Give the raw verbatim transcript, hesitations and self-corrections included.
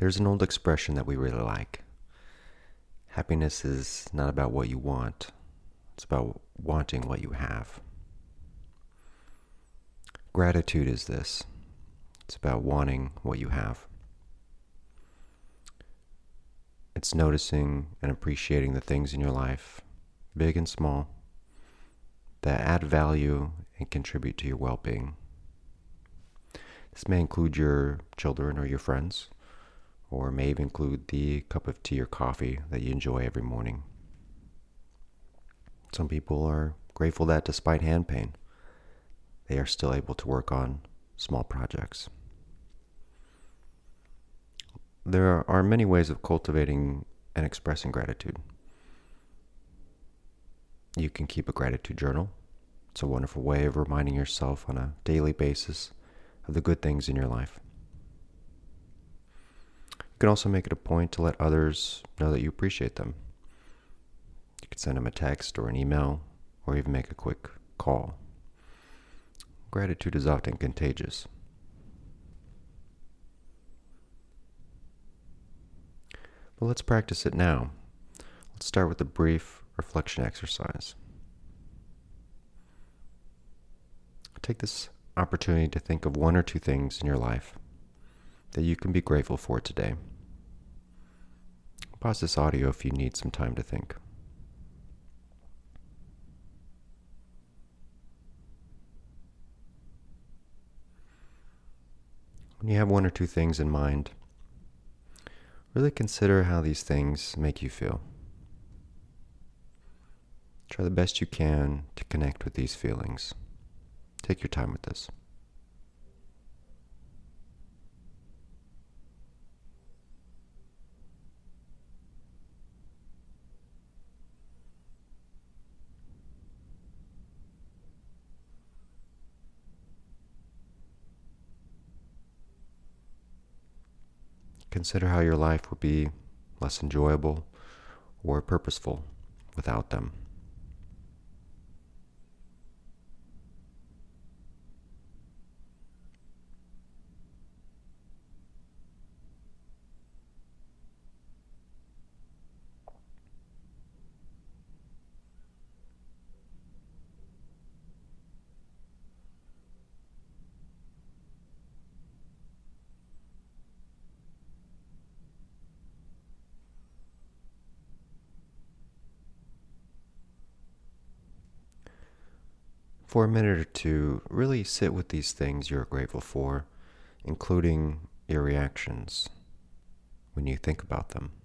There's an old expression that we really like. Happiness is not about what you want, it's about wanting what you have. Gratitude is this. It's about wanting what you have. It's noticing and appreciating the things in your life, big and small, that add value and contribute to your well-being. This may include your children or your friends, or may even include the cup of tea or coffee that you enjoy every morning. Some people are grateful that despite hand pain, they are still able to work on small projects. There are many ways of cultivating and expressing gratitude. You can keep a gratitude journal. It's a wonderful way of reminding yourself on a daily basis of the good things in your life. You can also make it a point to let others know that you appreciate them. You can send them a text or an email, or even make a quick call. Gratitude is often contagious. But let's practice it now. Let's start with a brief reflection exercise. Take this opportunity to think of one or two things in your life that you can be grateful for today. Pause this audio if you need some time to think. When you have one or two things in mind, really consider how these things make you feel. Try the best you can to connect with these feelings. Take your time with this. Consider how your life would be less enjoyable or purposeful without them. For a minute or two, really sit with these things you're grateful for, including your reactions when you think about them.